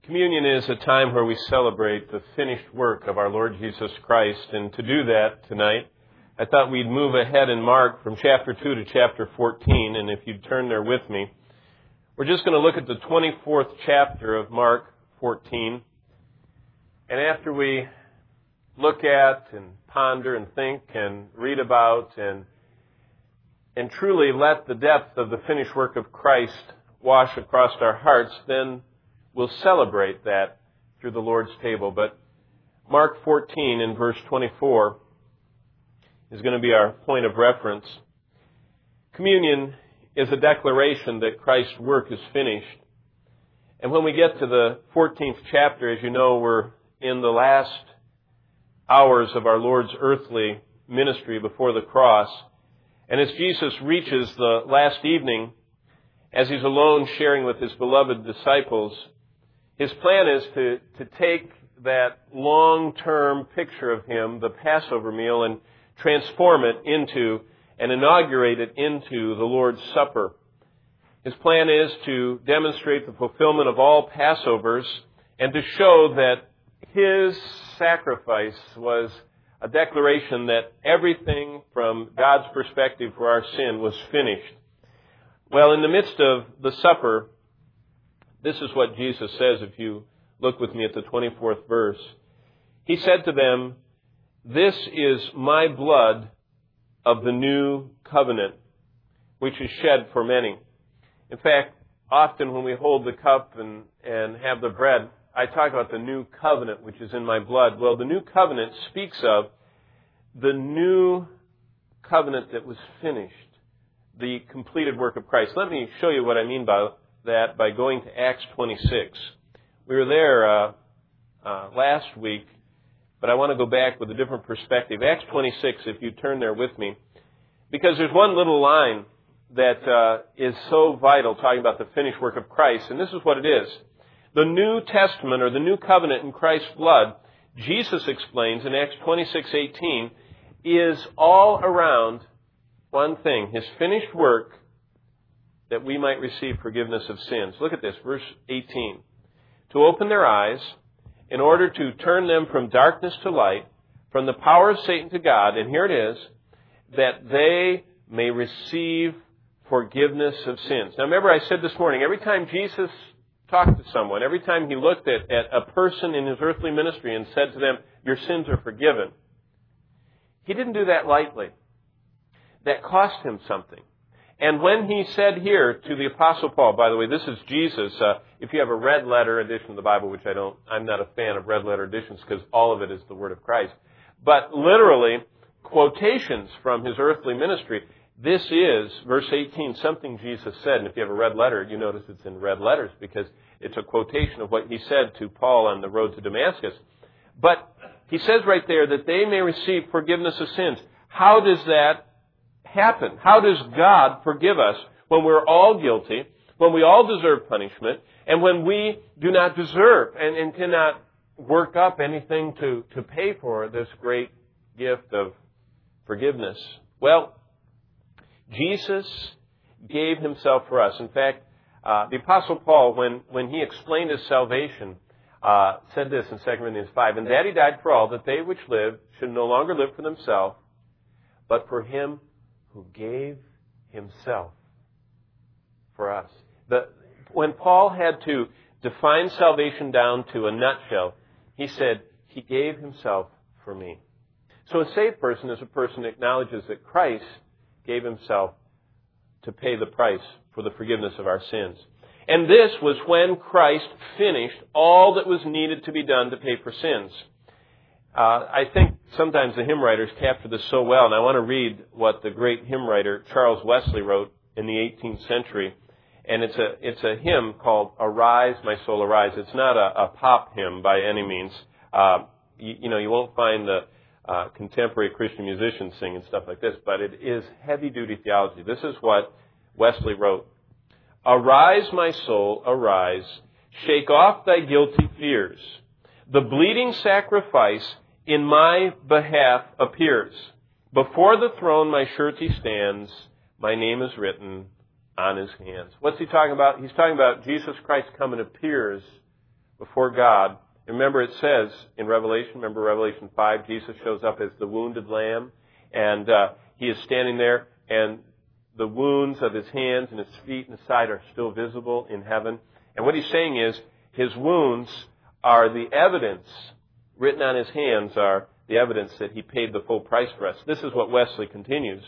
Communion is a time where we celebrate the finished work of our Lord Jesus Christ. And to do that tonight, I thought we'd move ahead in Mark from chapter 2 to chapter 14. And if you'd turn there with me, we're just going to look at the 24th chapter of Mark 14. And after we look at and ponder and think and read about and truly let the depth of the finished work of Christ wash across our hearts, then we'll celebrate that through the Lord's table. But Mark 14 in verse 24 is going to be our point of reference. Communion is a declaration that Christ's work is finished. And when we get to the 14th chapter, as you know, we're in the last hours of our Lord's earthly ministry before the cross. And as Jesus reaches the last evening, as he's alone sharing with his beloved disciples, his plan is to take that long-term picture of him, the Passover meal, and transform it into and inaugurate it into the Lord's Supper. His plan is to demonstrate the fulfillment of all Passovers and to show that his sacrifice was a declaration that everything from God's perspective for our sin was finished. Well, in the midst of the supper, this is what Jesus says if you look with me at the 24th verse. He said to them, "This is my blood of the new covenant, which is shed for many." In fact, often when we hold the cup and have the bread, I talk about the new covenant, which is in my blood. Well, the new covenant speaks of the new covenant that was finished, the completed work of Christ. Let me show you what I mean by that by going to Acts 26. We were there last week, but I want to go back with a different perspective. Acts 26, if you turn there with me, because there's one little line that is so vital, talking about the finished work of Christ, and this is what it is. The New Testament, or the New Covenant in Christ's blood, Jesus explains in Acts 26:18, is all around one thing, his finished work that we might receive forgiveness of sins. Look at this, verse 18. To open their eyes in order to turn them from darkness to light, from the power of Satan to God, and here it is, that they may receive forgiveness of sins. Now remember I said this morning, every time Jesus talked to someone, every time he looked at a person in his earthly ministry and said to them, "Your sins are forgiven," he didn't do that lightly. That cost him something. And when he said here to the Apostle Paul, by the way, this is Jesus. If you have a red letter edition of the Bible, which I'm not a fan of red letter editions because all of it is the Word of Christ. But literally, quotations from his earthly ministry. This is, verse 18, something Jesus said. And if you have a red letter, you notice it's in red letters because it's a quotation of what he said to Paul on the road to Damascus. But he says right there that they may receive forgiveness of sins. How does that happen? How does God forgive us when we're all guilty, when we all deserve punishment, and when we do not deserve and cannot work up anything to pay for this great gift of forgiveness? Well, Jesus gave himself for us. In fact, the Apostle Paul, when he explained his salvation, said this in 2 Corinthians 5, "And that he died for all, that they which live should no longer live for themselves, but for him who gave himself for us." When Paul had to define salvation down to a nutshell, he said, "He gave himself for me." So a saved person is a person that acknowledges that Christ gave himself to pay the price for the forgiveness of our sins. And this was when Christ finished all that was needed to be done to pay for sins. I think sometimes the hymn writers capture this so well, and I want to read what the great hymn writer Charles Wesley wrote in the 18th century. And it's a hymn called "Arise, My Soul, Arise." It's not a pop hymn by any means. You won't find the contemporary Christian musicians singing stuff like this, but it is heavy-duty theology. This is what Wesley wrote. "Arise, my soul, arise. Shake off thy guilty fears. The bleeding sacrifice in my behalf appears. Before the throne my surety stands. My name is written on his hands." What's he talking about? He's talking about Jesus Christ come and appears before God. Remember it says in Revelation 5, Jesus shows up as the wounded lamb, and he is standing there, and the wounds of his hands and his feet and his side are still visible in heaven. And what he's saying is, his wounds are the evidence, written on his hands are the evidence that he paid the full price for us. This is what Wesley continues.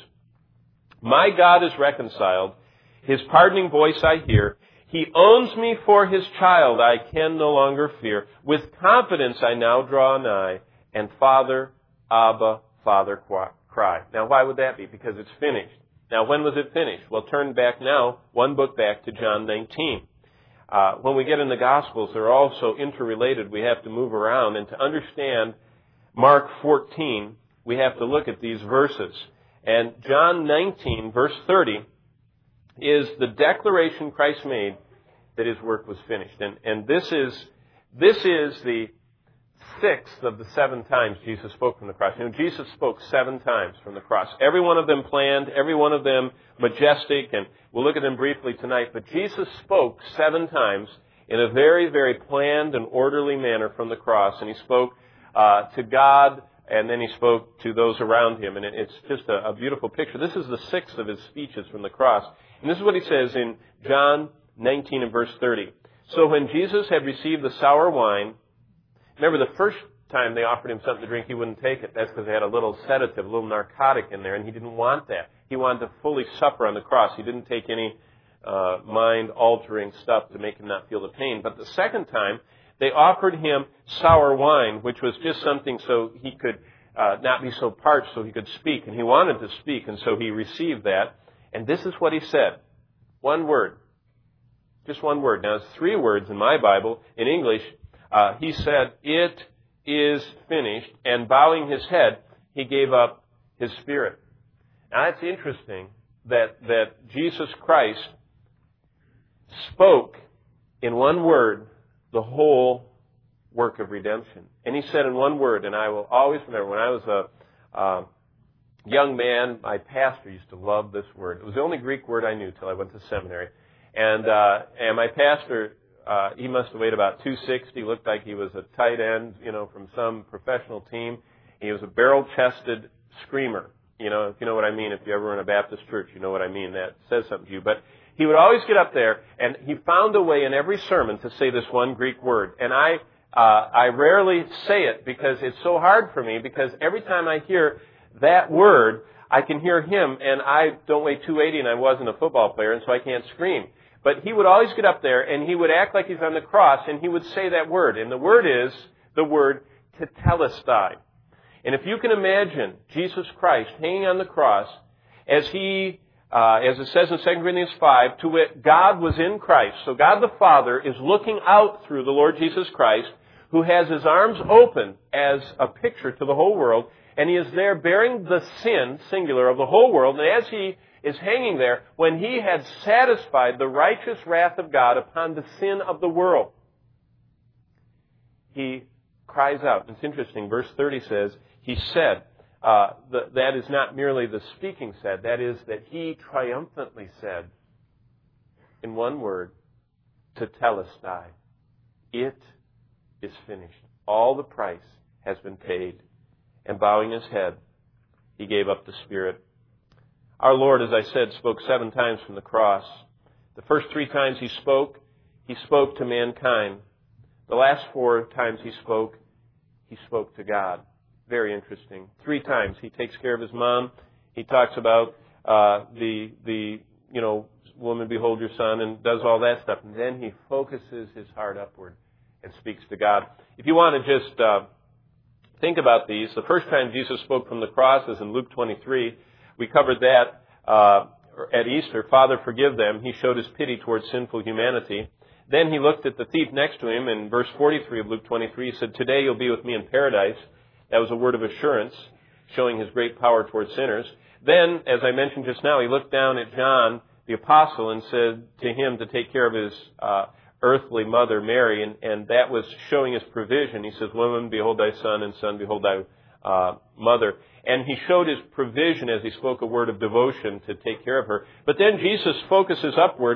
My God is reconciled. His pardoning voice I hear. He owns me for his child. I can no longer fear. With confidence I now draw nigh, and Father, Abba, Father cry. Now why would that be? Because it's finished. Now when was it finished? Well, turn back now, one book back to John 19. When we get in the Gospels, they're all so interrelated, we have to move around. And to understand Mark 14, we have to look at these verses. And John 19, verse 30, is the declaration Christ made that his work was finished. And this is the sixth of the 7 times Jesus spoke from the cross. You know, Jesus spoke 7 times from the cross. Every one of them planned, every one of them majestic, and we'll look at them briefly tonight. But Jesus spoke 7 times in a very, very planned and orderly manner from the cross. And he spoke to God, and then he spoke to those around him. And it's just a beautiful picture. This is the 6th of his speeches from the cross. And this is what he says in John 19 and verse 30. So when Jesus had received the sour wine, remember the first time they offered him something to drink, he wouldn't take it. That's because they had a little sedative, a little narcotic in there, and he didn't want that. He wanted to fully suffer on the cross. He didn't take any mind-altering stuff to make him not feel the pain. But the second time, they offered him sour wine, which was just something so he could not be so parched, so he could speak. And he wanted to speak, and so he received that. And this is what he said. One word. Just one word. Now, it's 3 words in my Bible. In English, he said, "It is finished," and bowing his head, he gave up his spirit. Now, that's interesting that Jesus Christ spoke in one word the whole work of redemption. And he said in one word, and I will always remember, when I was a young man, my pastor used to love this word. It was the only Greek word I knew till I went to seminary. And my pastor, he must have weighed about 260, looked like he was a tight end, from some professional team. He was a barrel-chested screamer. If you know what I mean, if you ever were in a Baptist church, you know what I mean. That says something to you. But he would always get up there, and he found a way in every sermon to say this one Greek word. And I rarely say it because it's so hard for me, because every time I hear that word, I can hear him, and I don't weigh 280, and I wasn't a football player, and so I can't scream. But he would always get up there, and he would act like he's on the cross, and he would say that word. And the word is the word tetelestai. And if you can imagine Jesus Christ hanging on the cross, as he, as it says in 2 Corinthians 5, to wit, God was in Christ. So God the Father is looking out through the Lord Jesus Christ, who has his arms open as a picture to the whole world, and he is there bearing the sin, singular, of the whole world. And as he is hanging there, when he had satisfied the righteous wrath of God upon the sin of the world, he cries out. It's interesting. Verse 30 says, he said, that is not merely the speaking said, that is that he triumphantly said, in one word, tetelestai, it is finished. All the price has been paid. And bowing his head, he gave up the spirit. Our Lord, as I said, spoke 7 times from the cross. The first 3 times he spoke to mankind. The last 4 times he spoke to God. Very interesting. 3 times he takes care of his mom. He talks about the woman, behold your son, and does all that stuff. And then he focuses his heart upward and speaks to God. If you want to just think about these, the first time Jesus spoke from the cross is in Luke 23. We covered that at Easter. Father, forgive them. He showed his pity towards sinful humanity. Then he looked at the thief next to him in verse 43 of Luke 23. He said, today you'll be with me in paradise. That was a word of assurance, showing his great power towards sinners. Then, as I mentioned just now, he looked down at John, the apostle, and said to him to take care of his earthly mother, Mary, and that was showing his provision. He says, woman, behold thy son, and son, behold thy mother. And he showed his provision as he spoke a word of devotion to take care of her. But then Jesus focuses upward,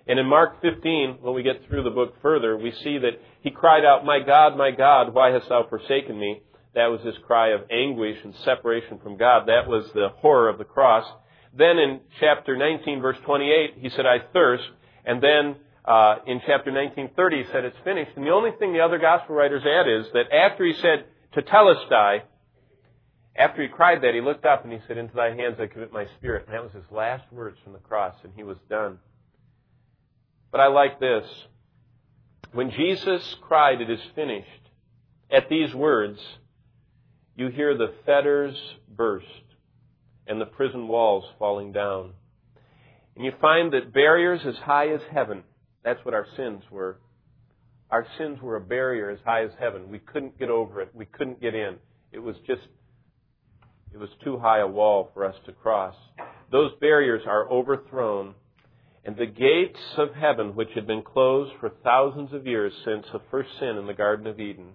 And in Mark 15, when we get through the book further, we see that he cried out, my God, why hast thou forsaken me? That was his cry of anguish and separation from God. That was the horror of the cross. Then in chapter 19, verse 28, he said, I thirst. And then in chapter 19:30, he said, it's finished. And the only thing the other gospel writers add is that after he said, tetelestai, after he cried that, he looked up and he said, into thy hands I commit my spirit. And that was his last words from the cross, and he was done. But I like this. When Jesus cried, it is finished, at these words, you hear the fetters burst and the prison walls falling down. And you find that barriers as high as heaven, that's what our sins were. Our sins were a barrier as high as heaven. We couldn't get over it. We couldn't get in. It was too high a wall for us to cross. Those barriers are overthrown, and the gates of heaven, which had been closed for thousands of years since the first sin in the Garden of Eden,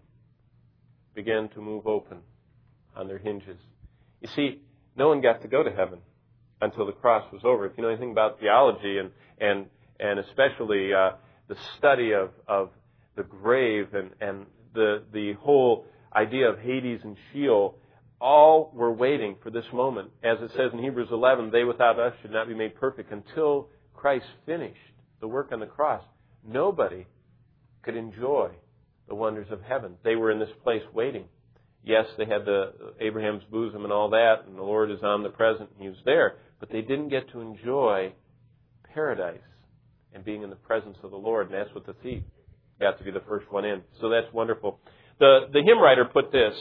began to move open on their hinges. You see, no one got to go to heaven until the cross was over. If you know anything about theology and especially the study of the grave and the whole idea of Hades and Sheol, all were waiting for this moment. As it says in Hebrews 11, they without us should not be made perfect until Christ finished the work on the cross. Nobody could enjoy the wonders of heaven. They were in this place waiting. Yes, they had the Abraham's bosom and all that, and the Lord is omnipresent and He was there, but they didn't get to enjoy paradise and being in the presence of the Lord, and that's what the thief got to be the first one in. So that's wonderful. The hymn writer put this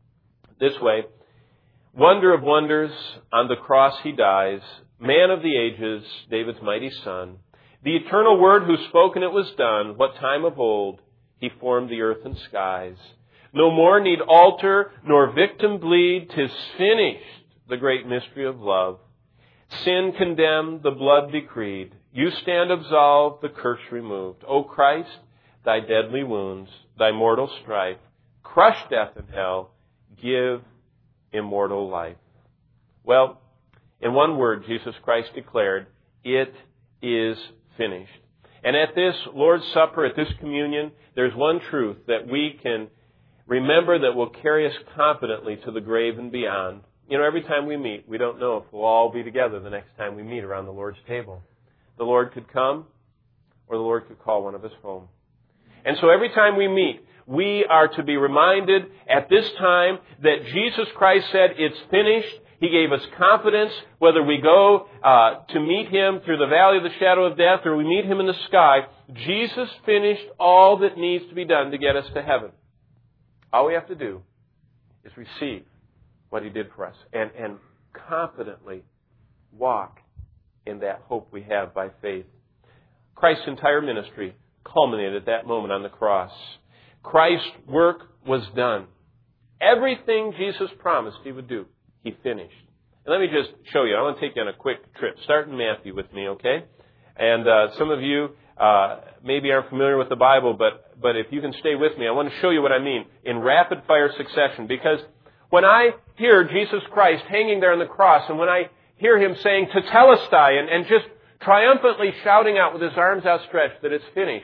way, wonder of wonders, on the cross He dies, man of the ages, David's mighty son, the eternal word who spoke and it was done, what time of old He formed the earth and skies. No more need altar nor victim bleed, 'tis finished, the great mystery of love. Sin condemned, the blood decreed, you stand absolved, the curse removed. O Christ, thy deadly wounds, thy mortal strife, crush death and hell, give immortal life. Well, in one word, Jesus Christ declared, it is finished. And at this Lord's Supper, at this communion, there's one truth that we can remember that will carry us confidently to the grave and beyond. You know, every time we meet, we don't know if we'll all be together the next time we meet around the Lord's table. The Lord could come, or the Lord could call one of us home. And so every time we meet, we are to be reminded at this time that Jesus Christ said, it's finished. He gave us confidence, whether we go to meet Him through the valley of the shadow of death or we meet Him in the sky. Jesus finished all that needs to be done to get us to heaven. All we have to do is receive what He did for us and confidently walk in that hope we have by faith. Christ's entire ministry culminated at that moment on the cross. Christ's work was done. Everything Jesus promised He would do, He finished. And let me just show you. I want to take you on a quick trip. Start in Matthew with me, okay? And some of you maybe aren't familiar with the Bible, but if you can stay with me, I want to show you what I mean in rapid-fire succession. Because when I hear Jesus Christ hanging there on the cross, and when I hear Him saying, tetelestai, and just triumphantly shouting out with His arms outstretched that it's finished,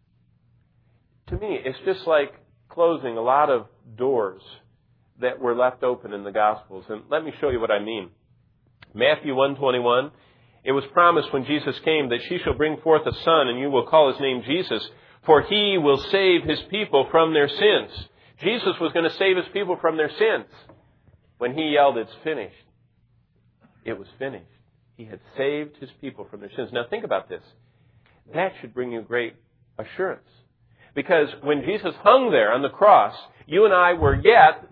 to me, it's just like closing a lot of doors that were left open in the Gospels. And let me show you what I mean. Matthew 1:21, it was promised when Jesus came that she shall bring forth a son, and you will call his name Jesus, for he will save his people from their sins. Jesus was going to save his people from their sins. When He yelled, it's finished, it was finished. He had saved His people from their sins. Now think about this. That should bring you great assurance. Because when Jesus hung there on the cross, you and I were yet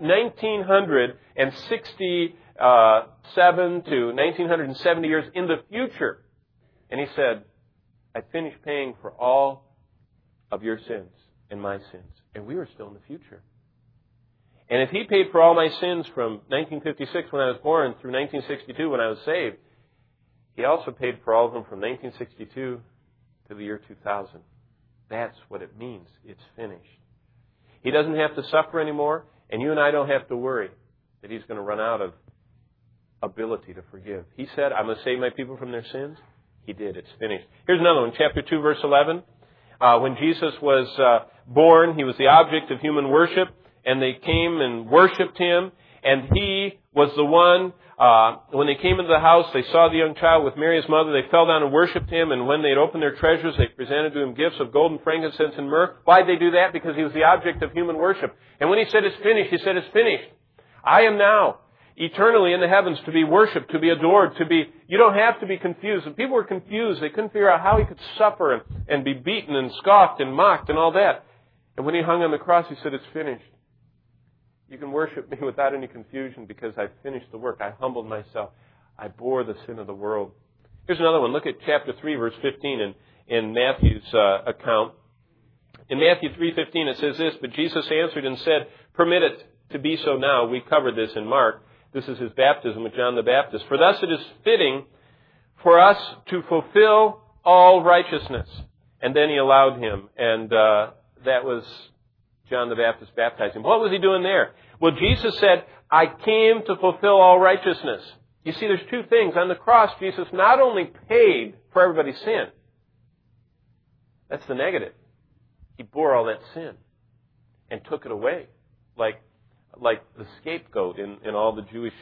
1967 to 1970 years in the future. And He said, I finished paying for all of your sins and my sins. And we were still in the future. And if He paid for all my sins from 1956 when I was born through 1962 when I was saved, He also paid for all of them from 1962 to the year 2000. That's what it means. It's finished. He doesn't have to suffer anymore, and you and I don't have to worry that He's going to run out of ability to forgive. He said, I'm going to save my people from their sins. He did. It's finished. Here's another one, chapter 2, verse 11. When Jesus was born, He was the object of human worship, and they came and worshipped Him, and He was the one, when they came into the house, they saw the young child with Mary, His mother, they fell down and worshipped Him, and when they had opened their treasures, they presented to Him gifts of gold and frankincense and myrrh. Why did they do that? Because He was the object of human worship. And when He said it's finished, He said it's finished. I am now eternally in the heavens to be worshipped, to be adored, you don't have to be confused. If people were confused, they couldn't figure out how He could suffer and be beaten and scoffed and mocked and all that. And when He hung on the cross, He said, it's finished. You can worship Me without any confusion because I finished the work. I humbled Myself. I bore the sin of the world. Here's another one. Look at chapter 3, verse 15 in Matthew's account. In Matthew 3:15 it says this, but Jesus answered and said, permit it to be so now. We covered this in Mark. This is His baptism with John the Baptist. For thus it is fitting for us to fulfill all righteousness. And then He allowed him, and that was John the Baptist baptized him. What was He doing there? Well, Jesus said, I came to fulfill all righteousness. You see, there's two things. On the cross, Jesus not only paid for everybody's sin. That's the negative. He bore all that sin and took it away. Like the scapegoat in all the Jewish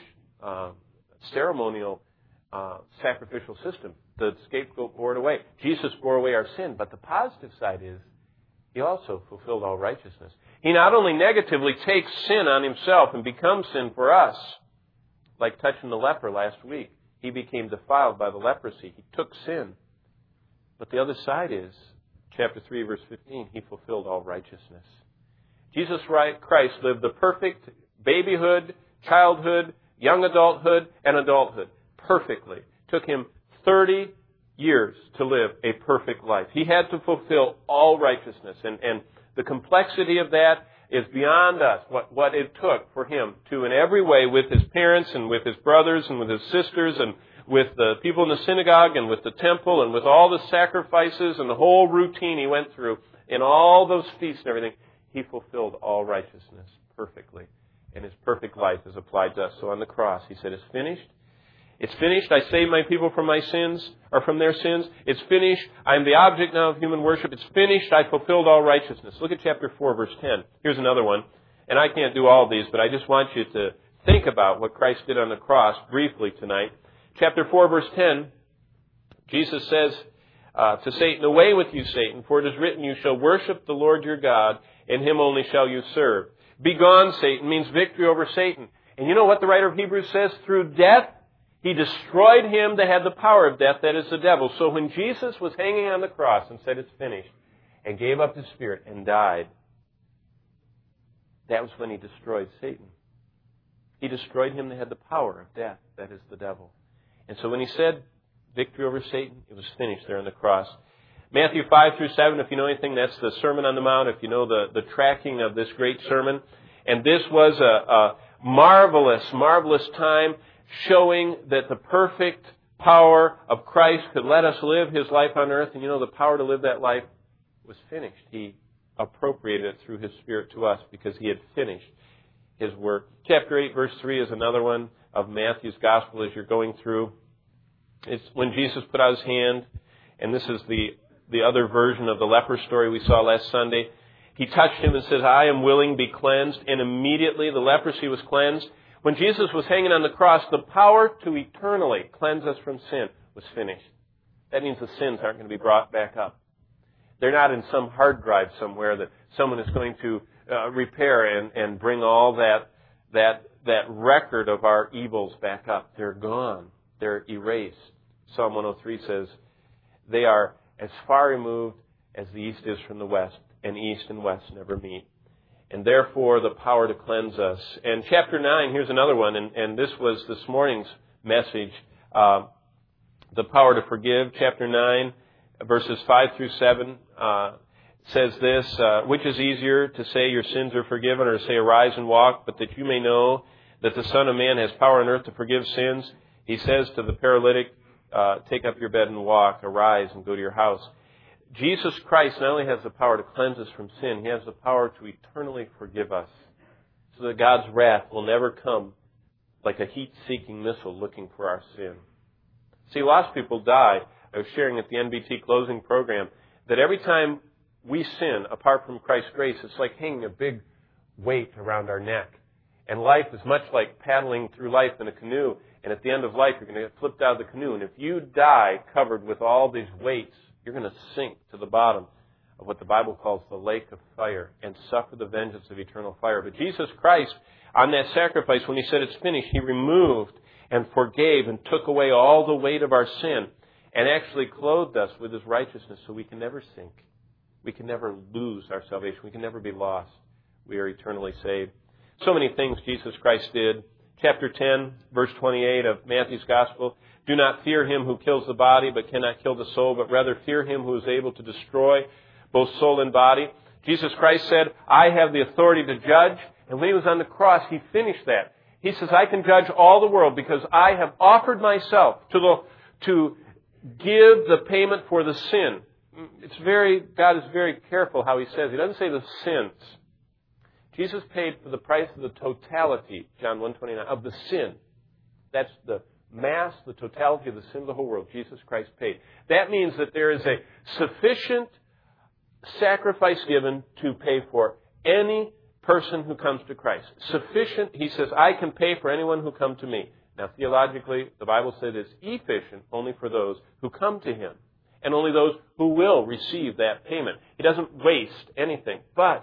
ceremonial sacrificial system. The scapegoat bore it away. Jesus bore away our sin. But the positive side is He also fulfilled all righteousness. He not only negatively takes sin on Himself and becomes sin for us, like touching the leper last week. He became defiled by the leprosy. He took sin. But the other side is, chapter 3, verse 15, He fulfilled all righteousness. Jesus Christ lived the perfect babyhood, childhood, young adulthood, and adulthood perfectly. It took Him 30 years to live a perfect life. He had to fulfill all righteousness. And the complexity of that is beyond us, what it took for Him to, in every way, with His parents and with His brothers and with His sisters and with the people in the synagogue and with the temple and with all the sacrifices and the whole routine He went through, in all those feasts and everything, He fulfilled all righteousness perfectly. And His perfect life is applied to us. So on the cross, He said, it's finished. It's finished. I saved my people from my sins, or from their sins. It's finished. I am the object now of human worship. It's finished. I fulfilled all righteousness. Look at chapter 4, verse 10. Here's another one. And I can't do all of these, but I just want you to think about what Christ did on the cross briefly tonight. Chapter 4, verse 10, Jesus says to Satan, away with you, Satan, for it is written, you shall worship the Lord your God, and Him only shall you serve. Begone, Satan, means victory over Satan. And you know what the writer of Hebrews says? Through death, He destroyed him that had the power of death, that is the devil. So when Jesus was hanging on the cross and said it's finished, and gave up His spirit and died, that was when He destroyed Satan. He destroyed him that had the power of death, that is the devil. And so when He said victory over Satan, it was finished there on the cross. Matthew 5 through 7, if you know anything, that's the Sermon on the Mount, if you know the tracking of this great sermon. And this was a marvelous, marvelous time showing that the perfect power of Christ could let us live His life on earth. And you know, the power to live that life was finished. He appropriated it through His Spirit to us because He had finished His work. Chapter 8, verse 3 is another one of Matthew's Gospel as you're going through. It's when Jesus put out His hand, and this is the other version of the leper story we saw last Sunday. He touched him and says, I am willing, be cleansed. And immediately the leprosy was cleansed. When Jesus was hanging on the cross, the power to eternally cleanse us from sin was finished. That means the sins aren't going to be brought back up. They're not in some hard drive somewhere that someone is going to repair and bring all that record of our evils back up. They're gone. They're erased. Psalm 103 says, they are as far removed as the east is from the west, and east and west never meet. And therefore, the power to cleanse us. And chapter 9, here's another one, and this was this morning's message, the power to forgive. Chapter 9, verses 5 through 7 says this, which is easier, to say your sins are forgiven, or to say arise and walk, but that you may know that the Son of Man has power on earth to forgive sins. He says to the paralytic, take up your bed and walk, arise and go to your house. Jesus Christ not only has the power to cleanse us from sin, He has the power to eternally forgive us, so that God's wrath will never come like a heat-seeking missile looking for our sin. See, lost people die I was sharing at the NBT closing program that every time we sin apart from Christ's grace, it's like hanging a big weight around our neck. And life is much like paddling through life in a canoe. And at the end of life, you're going to get flipped out of the canoe. And if you die covered with all these weights, you're going to sink to the bottom of what the Bible calls the lake of fire and suffer the vengeance of eternal fire. But Jesus Christ, on that sacrifice, when He said it's finished, He removed and forgave and took away all the weight of our sin and actually clothed us with His righteousness so we can never sink. We can never lose our salvation. We can never be lost. We are eternally saved. So many things Jesus Christ did. Chapter 10, verse 28 of Matthew's Gospel. Do not fear him who kills the body but cannot kill the soul, but rather fear him who is able to destroy both soul and body. Jesus Christ said, I have the authority to judge. And when He was on the cross, He finished that. He says, I can judge all the world because I have offered myself to give the payment for the sin. God is very careful how He says. He doesn't say the sins. Jesus paid for the price of the totality, John 1:29, of the sin. That's the mass, the totality of the sin of the whole world. Jesus Christ paid. That means that there is a sufficient sacrifice given to pay for any person who comes to Christ. Sufficient, He says, I can pay for anyone who come to me. Now, theologically, the Bible says it's efficient only for those who come to Him and only those who will receive that payment. He doesn't waste anything, but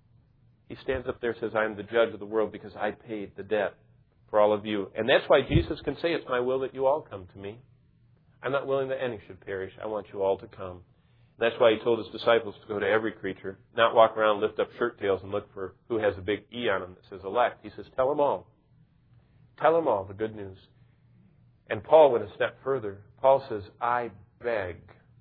He stands up there and says, I am the judge of the world because I paid the debt for all of you. And that's why Jesus can say, it's my will that you all come to me. I'm not willing that any should perish. I want you all to come. And that's why He told His disciples to go to every creature, not walk around, lift up shirt tails and look for who has a big E on them that says elect. He says, tell them all. Tell them all the good news. And Paul went a step further. Paul says, I beg.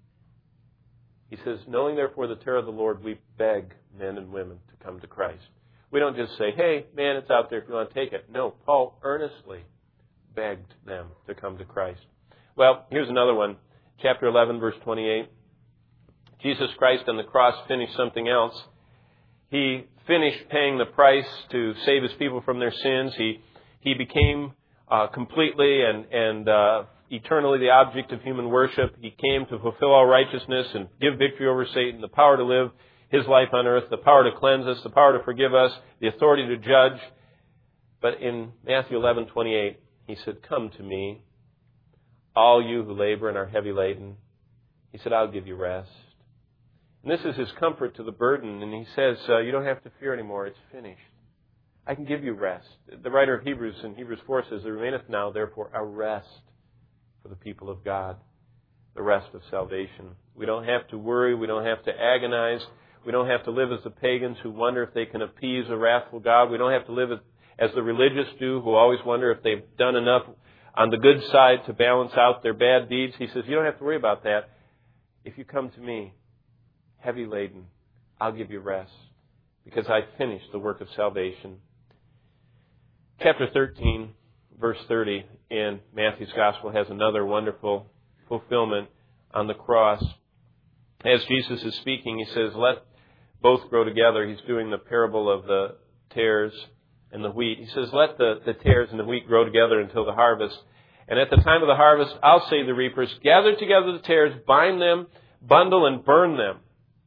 He says, knowing therefore the terror of the Lord, we beg men and women to come to Christ. We don't just say, hey, man, it's out there if you want to take it. No, Paul earnestly begged them to come to Christ. Well, here's another one. Chapter 11, verse 28. Jesus Christ on the cross finished something else. He finished paying the price to save His people from their sins. He became completely and eternally the object of human worship. He came to fulfill all righteousness and give victory over Satan, the power to live His life on earth, the power to cleanse us, the power to forgive us, the authority to judge. But in Matthew 11:28, He said, come to me, all you who labor and are heavy laden. He said, I'll give you rest. And this is His comfort to the burden. And He says, you don't have to fear anymore. It's finished. I can give you rest. The writer of Hebrews in Hebrews 4 says, there remaineth now, therefore, a rest for the people of God, the rest of salvation. We don't have to worry. We don't have to agonize. We don't have to live as the pagans who wonder if they can appease a wrathful God. We don't have to live as the religious do, who always wonder if they've done enough on the good side to balance out their bad deeds. He says, you don't have to worry about that. If you come to me, heavy laden, I'll give you rest because I finished the work of salvation. Chapter 13, verse 30 in Matthew's Gospel has another wonderful fulfillment on the cross. As Jesus is speaking, He says, let both grow together. He's doing the parable of the tares and the wheat. He says, let the tares and the wheat grow together until the harvest. And at the time of the harvest, I'll say to the reapers, gather together the tares, bind them, bundle, and burn them.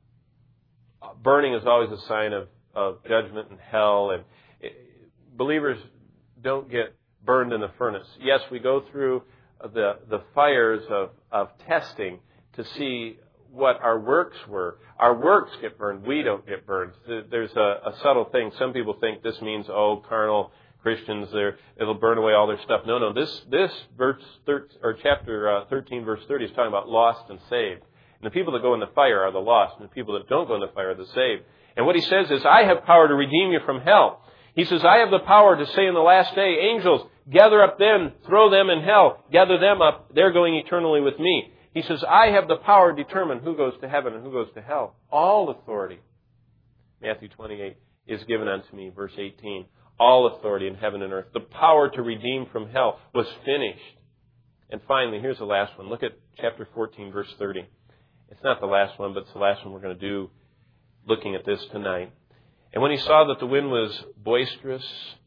Burning is always a sign of judgment and hell. And believers don't get burned in the furnace. Yes, we go through the fires of testing to see what our works were. Our works get burned. We don't get burned. There's a subtle thing. Some people think this means, carnal Christians, it'll burn away all their stuff. No. This verse chapter 13, verse 30 is talking about lost and saved. And the people that go in the fire are the lost, and the people that don't go in the fire are the saved. And what He says is, I have power to redeem you from hell. He says, I have the power to say in the last day, angels, gather up them, throw them in hell, gather them up, they're going eternally with me. He says, I have the power to determine who goes to heaven and who goes to hell. All authority, Matthew 28, is given unto me, verse 18. All authority in heaven and earth. The power to redeem from hell was finished. And finally, here's the last one. Look at chapter 14, verse 30. It's not the last one, but it's the last one we're going to do looking at this tonight. And when he saw that the wind was boisterous,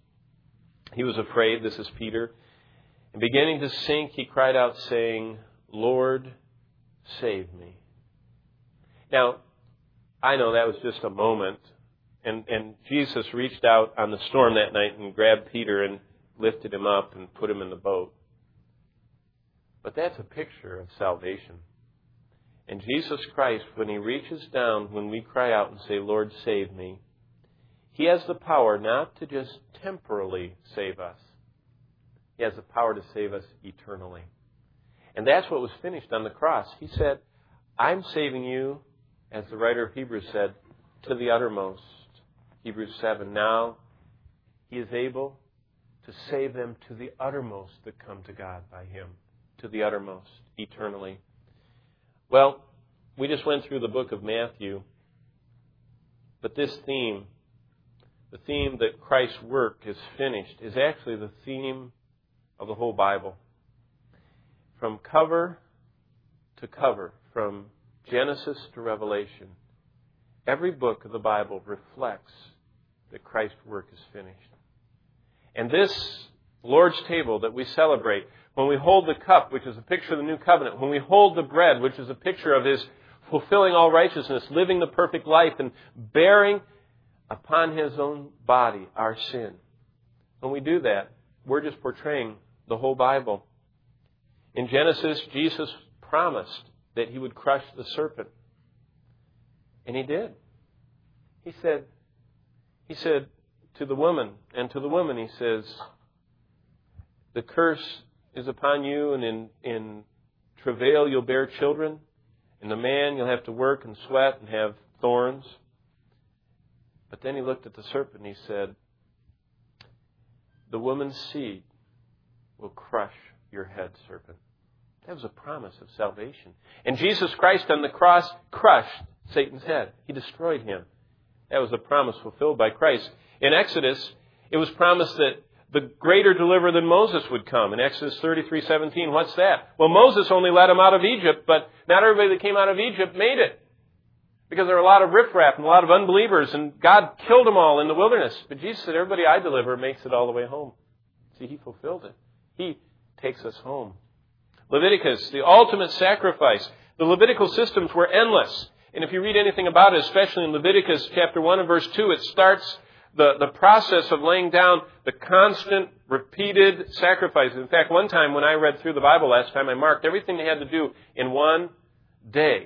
he was afraid. This is Peter. And beginning to sink, he cried out, saying, Lord, save me. Now, I know that was just a moment, and Jesus reached out on the storm that night and grabbed Peter and lifted him up and put him in the boat. But that's a picture of salvation. And Jesus Christ, when He reaches down, when we cry out and say, Lord, save me, He has the power not to just temporarily save us. He has the power to save us eternally. And that's what was finished on the cross. He said, I'm saving you, as the writer of Hebrews said, to the uttermost. Hebrews 7. Now He is able to save them to the uttermost that come to God by Him. To the uttermost, eternally. Well, we just went through the book of Matthew. But this theme, the theme that Christ's work is finished, is actually the theme of the whole Bible. From cover to cover, from Genesis to Revelation, every book of the Bible reflects that Christ's work is finished. And this Lord's table that we celebrate, when we hold the cup, which is a picture of the new covenant, when we hold the bread, which is a picture of His fulfilling all righteousness, living the perfect life, and bearing upon His own body our sin. When we do that, we're just portraying the whole Bible. In Genesis, Jesus promised that He would crush the serpent. And He did. He said to the woman, He says, the curse is upon you, and in travail you'll bear children. And the man, you'll have to work and sweat and have thorns. But then He looked at the serpent and He said, the woman's seed will crush your head, serpent. That was a promise of salvation. And Jesus Christ on the cross crushed Satan's head. He destroyed him. That was a promise fulfilled by Christ. In Exodus, it was promised that the greater deliverer than Moses would come. In Exodus 33:17, what's that? Well, Moses only led them out of Egypt, but not everybody that came out of Egypt made it. Because there were a lot of riffraff and a lot of unbelievers, and God killed them all in the wilderness. But Jesus said, everybody I deliver makes it all the way home. See, He fulfilled it. He takes us home. Leviticus, the ultimate sacrifice. The Levitical systems were endless. And if you read anything about it, especially in Leviticus chapter 1 and verse 2, it starts the process of laying down the constant, repeated sacrifices. In fact, one time when I read through the Bible last time, I marked everything they had to do in one day.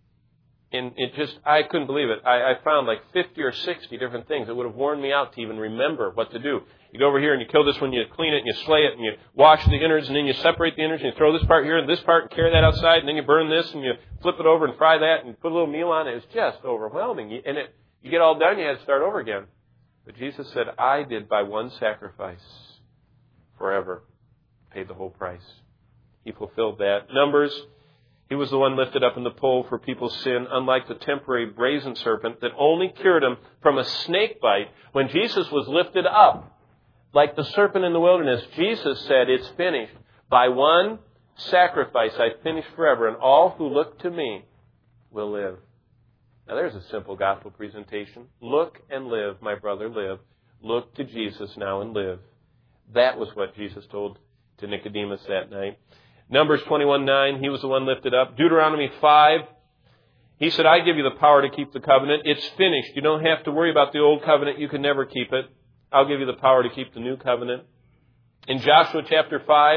And I couldn't believe it. I found like 50 or 60 different things that would have worn me out to even remember what to do. You go over here and you kill this one, you clean it and you slay it and you wash the innards and then you separate the innards and you throw this part here and this part and carry that outside and then you burn this and you flip it over and fry that and put a little meal on it. It was just overwhelming. You get all done, you had to start over again. But Jesus said, I did by one sacrifice forever, paid the whole price. He fulfilled that. Numbers, He was the one lifted up in the pole for people's sin, unlike the temporary brazen serpent that only cured them from a snake bite. When Jesus was lifted up, like the serpent in the wilderness, Jesus said, it's finished. By one sacrifice I finished forever, and all who look to me will live. Now there's a simple gospel presentation. Look and live, my brother, live. Look to Jesus now and live. That was what Jesus told to Nicodemus that night. Numbers 21:9, He was the one lifted up. Deuteronomy 5, He said, I give you the power to keep the covenant. It's finished. You don't have to worry about the old covenant. You can never keep it. I'll give you the power to keep the new covenant. In Joshua chapter 5,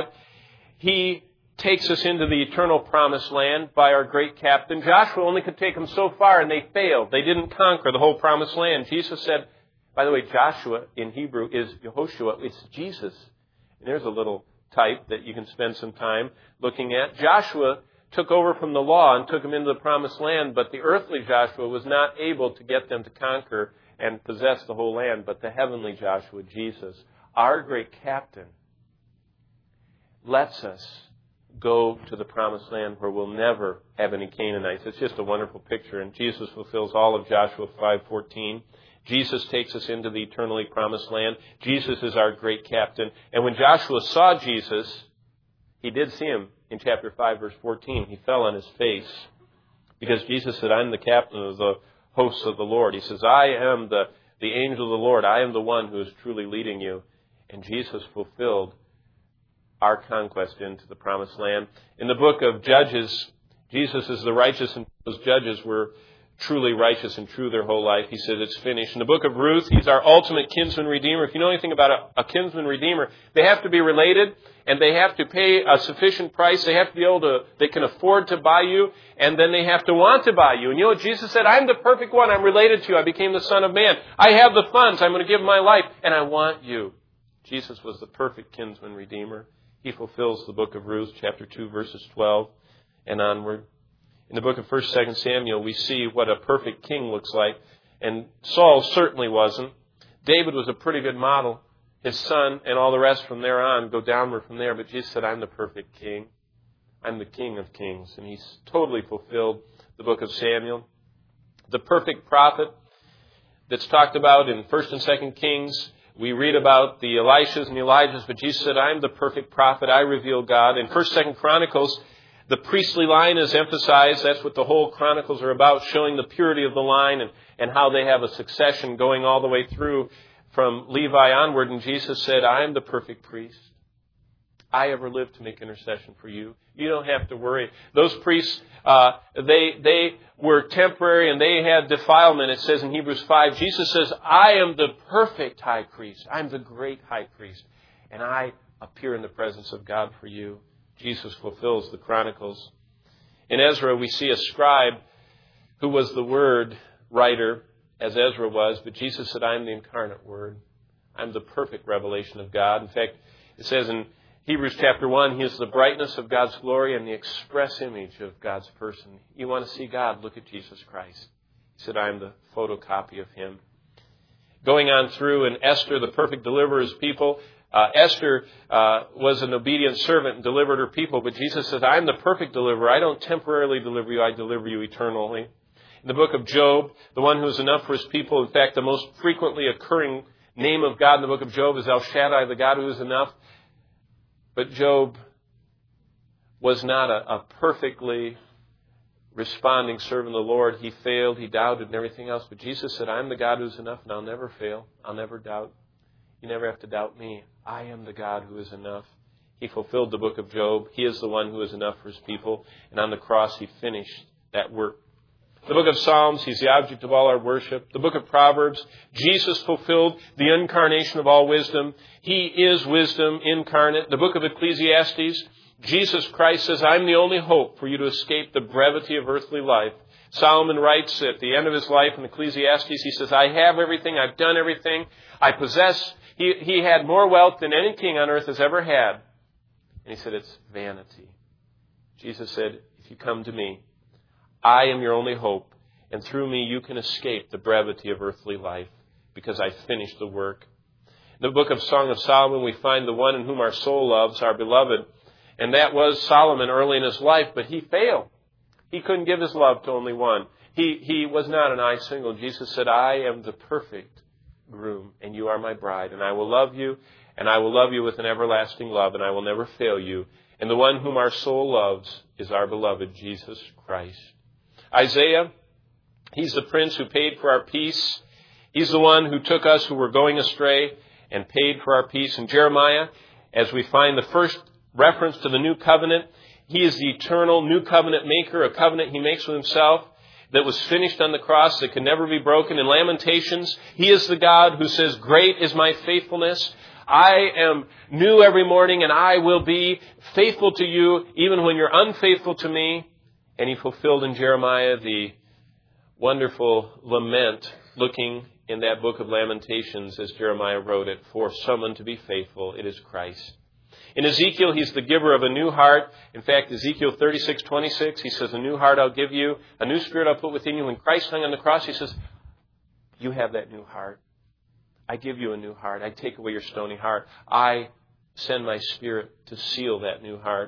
He takes us into the eternal promised land by our great captain. Joshua only could take them so far, and they failed. They didn't conquer the whole promised land. Jesus said, by the way, Joshua in Hebrew is Yehoshua. It's Jesus. And there's a little type that you can spend some time looking at. Joshua took over from the law and took them into the promised land, but the earthly Joshua was not able to get them to conquer and possess the whole land. But the heavenly Joshua, Jesus, our great captain, lets us go to the promised land where we'll never have any Canaanites. It's just a wonderful picture, and Jesus fulfills all of Joshua 5:14. Jesus takes us into the eternally promised land. Jesus is our great captain. And when Joshua saw Jesus, he did see Him in chapter 5, verse 14. He fell on his face because Jesus said, I'm the captain of the hosts of the Lord. He says, I am the angel of the Lord. I am the one who is truly leading you. And Jesus fulfilled our conquest into the promised land. In the book of Judges, Jesus is the righteous, and those judges were truly righteous and true their whole life. He said it's finished. In the book of Ruth, he's our ultimate kinsman redeemer. If you know anything about a kinsman redeemer, they have to be related and they have to pay a sufficient price. They have to be able to, they can afford to buy you, and then they have to want to buy you. And you know what Jesus said? I'm the perfect one. I'm related to you. I became the Son of Man. I have the funds. I'm going to give my life, and I want you. Jesus was the perfect kinsman redeemer. He fulfills the book of Ruth, chapter 2, verses 12 and onward. In the book of 1st, 2nd Samuel, we see what a perfect king looks like. And Saul certainly wasn't. David was a pretty good model. His son and all the rest from there on go downward from there. But Jesus said, I'm the perfect king. I'm the King of kings. And he's totally fulfilled the book of Samuel. The perfect prophet that's talked about in 1st and 2nd Kings. We read about the Elishas and the Elijahs. But Jesus said, I'm the perfect prophet. I reveal God. In 1st, 2nd Chronicles, the priestly line is emphasized. That's what the whole Chronicles are about, showing the purity of the line and how they have a succession going all the way through from Levi onward. And Jesus said, I am the perfect priest. I ever lived to make intercession for you. You don't have to worry. Those priests, they were temporary and they had defilement. It says in Hebrews 5, Jesus says, I am the perfect high priest. I'm the great high priest. And I appear in the presence of God for you. Jesus fulfills the Chronicles. In Ezra, we see a scribe who was the word writer, as Ezra was, but Jesus said, I'm the incarnate word. I'm the perfect revelation of God. In fact, it says in Hebrews chapter 1, He is the brightness of God's glory and the express image of God's person. You want to see God? Look at Jesus Christ. He said, I am the photocopy of Him. Going on through in Esther, the perfect deliverer's people, Esther was an obedient servant and delivered her people, but Jesus says, I am the perfect deliverer. I don't temporarily deliver you, I deliver you eternally. In the book of Job, the one who is enough for his people, in fact, the most frequently occurring name of God in the book of Job is El Shaddai, the God who is enough. But Job was not a perfectly responding servant of the Lord. He failed, he doubted, and everything else. But Jesus said, I'm the God who is enough, and I'll never fail. I'll never doubt. You never have to doubt me. I am the God who is enough. He fulfilled the book of Job. He is the one who is enough for His people. And on the cross, He finished that work. The book of Psalms, He's the object of all our worship. The book of Proverbs, Jesus fulfilled the incarnation of all wisdom. He is wisdom incarnate. The book of Ecclesiastes, Jesus Christ says, I'm the only hope for you to escape the brevity of earthly life. Solomon writes at the end of his life in Ecclesiastes, he says, I have everything, I've done everything, I possess. He had more wealth than any king on earth has ever had. And he said, it's vanity. Jesus said, if you come to me, I am your only hope, and through me you can escape the brevity of earthly life, because I finished the work. In the book of Song of Solomon, we find the one in whom our soul loves, our beloved. And that was Solomon early in his life, but he failed. He couldn't give his love to only one. He was not an I single. Jesus said, I am the perfect groom, and you are my bride, and I will love you, and I will love you with an everlasting love, and I will never fail you. And the one whom our soul loves is our beloved Jesus Christ. Isaiah, he's the prince who paid for our peace. He's the one who took us who were going astray and paid for our peace. And Jeremiah, as we find the first reference to the new covenant, he is the eternal new covenant maker, a covenant he makes with himself that was finished on the cross, that can never be broken. In Lamentations, he is the God who says, great is my faithfulness. I am new every morning, and I will be faithful to you even when you're unfaithful to me. And he fulfilled in Jeremiah the wonderful lament, looking in that book of Lamentations as Jeremiah wrote it, for someone to be faithful, it is Christ. In Ezekiel, he's the giver of a new heart. In fact, Ezekiel 36:26, he says, a new heart I'll give you, a new spirit I'll put within you. When Christ hung on the cross, he says, you have that new heart. I give you a new heart. I take away your stony heart. I send my Spirit to seal that new heart.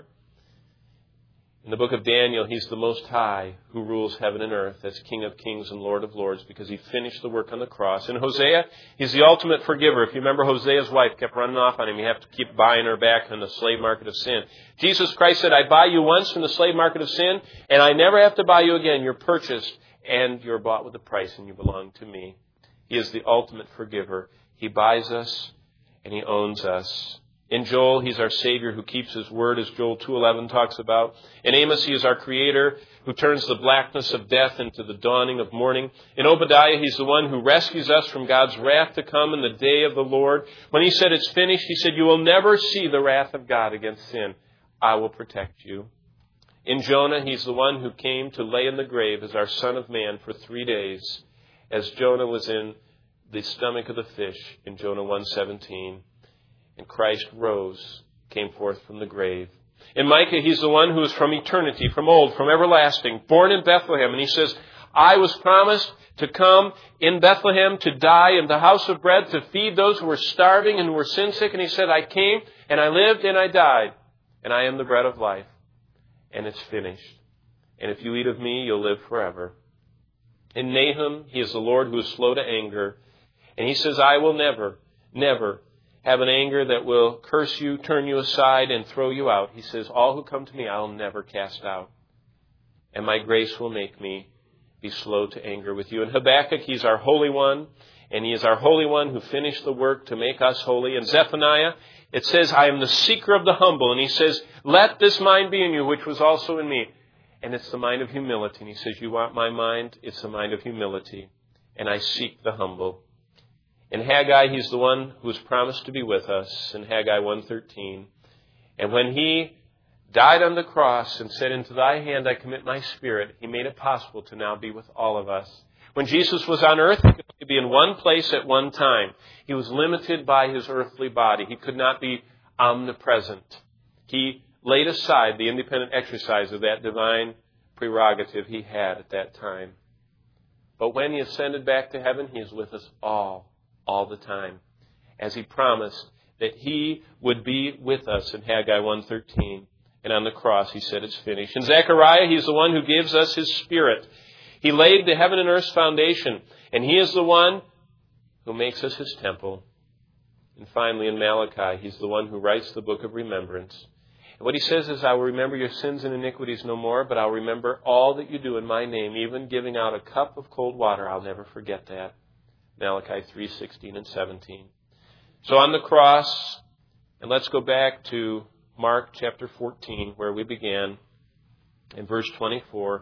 In the book of Daniel, he's the Most High who rules heaven and earth. That's King of kings and Lord of lords, because he finished the work on the cross. In Hosea, he's the ultimate forgiver. If you remember, Hosea's wife kept running off on him. You have to keep buying her back on the slave market of sin. Jesus Christ said, I buy you once from the slave market of sin, and I never have to buy you again. You're purchased, and you're bought with a price, and you belong to me. He is the ultimate forgiver. He buys us, and he owns us. In Joel, He's our Savior who keeps His word, as Joel 2:11 talks about. In Amos, He is our Creator who turns the blackness of death into the dawning of morning. In Obadiah, He's the one who rescues us from God's wrath to come in the day of the Lord. When He said it's finished, He said, you will never see the wrath of God against sin. I will protect you. In Jonah, He's the one who came to lay in the grave as our Son of Man for 3 days, as Jonah was in the stomach of the fish in Jonah 1:17. And Christ rose, came forth from the grave. In Micah, He's the one who is from eternity, from old, from everlasting, born in Bethlehem. And He says, I was promised to come in Bethlehem to die in the house of bread, to feed those who were starving and who were sin sick. And He said, I came and I lived and I died, and I am the bread of life. And it's finished. And if you eat of me, you'll live forever. In Nahum, He is the Lord who is slow to anger. And He says, I will never, never have an anger that will curse you, turn you aside, and throw you out. He says, all who come to me, I'll never cast out. And my grace will make me be slow to anger with you. In Habakkuk, He's our Holy One, and He is our Holy One who finished the work to make us holy. In Zephaniah, it says, I am the seeker of the humble. And He says, let this mind be in you, which was also in me. And it's the mind of humility. And He says, you want my mind? It's the mind of humility. And I seek the humble. In Haggai, He's the one who is promised to be with us, in Haggai 1:13. And when He died on the cross and said, into thy hand I commit my spirit, He made it possible to now be with all of us. When Jesus was on earth, He could only be in one place at one time. He was limited by His earthly body. He could not be omnipresent. He laid aside the independent exercise of that divine prerogative He had at that time. But when He ascended back to heaven, He is with us all the time, as He promised that He would be with us in Haggai 1:13. And on the cross, He said, it's finished. In Zechariah, He's the one who gives us His Spirit. He laid the heaven and earth's foundation, and He is the one who makes us His temple. And finally, in Malachi, He's the one who writes the book of remembrance. And what He says is, I will remember your sins and iniquities no more, but I'll remember all that you do in my name, even giving out a cup of cold water. I'll never forget that. Malachi 3:16 and 17. So on the cross, and let's go back to Mark chapter 14, where we began, in verse 24.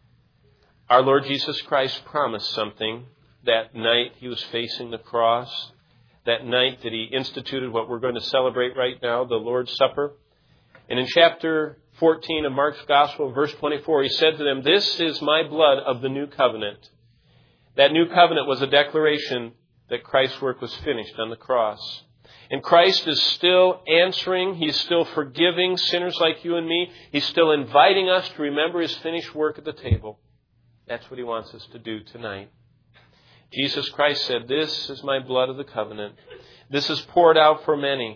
Our Lord Jesus Christ promised something that night He was facing the cross, that night that He instituted what we're going to celebrate right now, the Lord's Supper. And in chapter 14 of Mark's Gospel, verse 24, He said to them, this is my blood of the new covenant. That new covenant was a declaration that Christ's work was finished on the cross. And Christ is still answering. He's still forgiving sinners like you and me. He's still inviting us to remember His finished work at the table. That's what He wants us to do tonight. Jesus Christ said, this is my blood of the covenant. This is poured out for many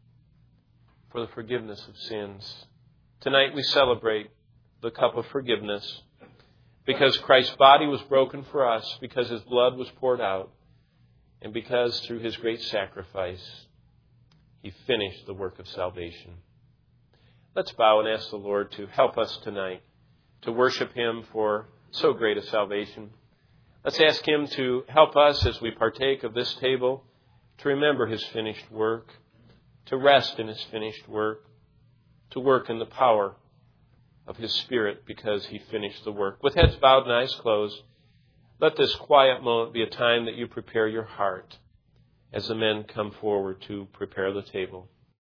for the forgiveness of sins. Tonight we celebrate the cup of forgiveness, because Christ's body was broken for us, because His blood was poured out, and because through His great sacrifice, He finished the work of salvation. Let's bow and ask the Lord to help us tonight to worship Him for so great a salvation. Let's ask Him to help us as we partake of this table to remember His finished work, to rest in His finished work, to work in the power of His Spirit because He finished the work. With heads bowed and eyes closed, let this quiet moment be a time that you prepare your heart as the men come forward to prepare the table.